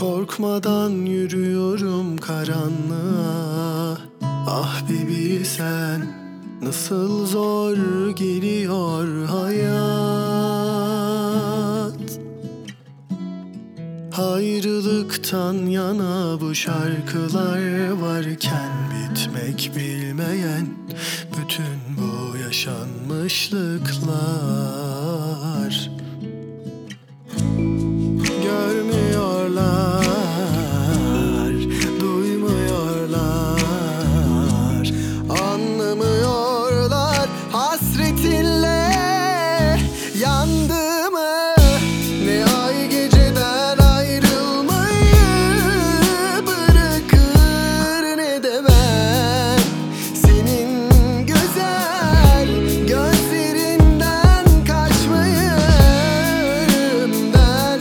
Korkmadan yürüyorum karanlığa. Ah bir bilsen nasıl zor geliyor hayat. Ayrılıktan yana bu şarkılar varken bitmek bilmeyen bütün bu yaşanmışlıklar. Görmüyorlar, duymuyorlar, anlamıyorlar hasretinle yandığımı. Ne ay geceden ayrılmayı bırakır, ne de ben senin güzel gözlerinden kaçmayı. Ölümden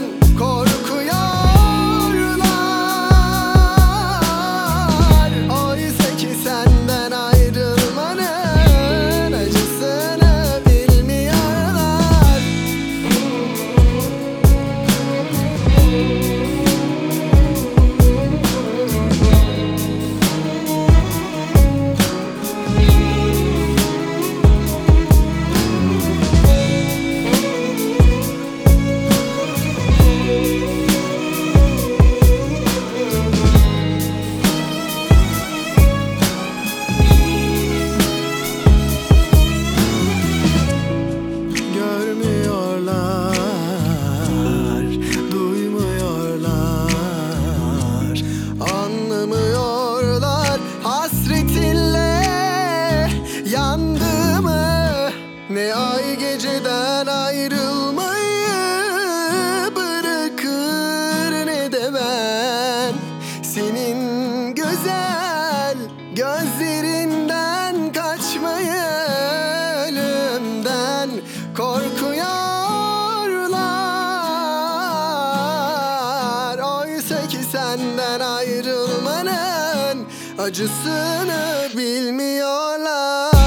korkuyorlar. Oysa ki senden ayrılmanın acısını bilmiyorlar. Görmüyorlar, duymuyorlar, anlamıyorlar hasretinle yandığımı. Ne ay geceden ayrılmayı bırakır, ne de ben senin güzel gözlerinden kaçmayı. Ölümden korkuyorlar. Oysa ki senden ayrılmanın acısını bilmiyorlar.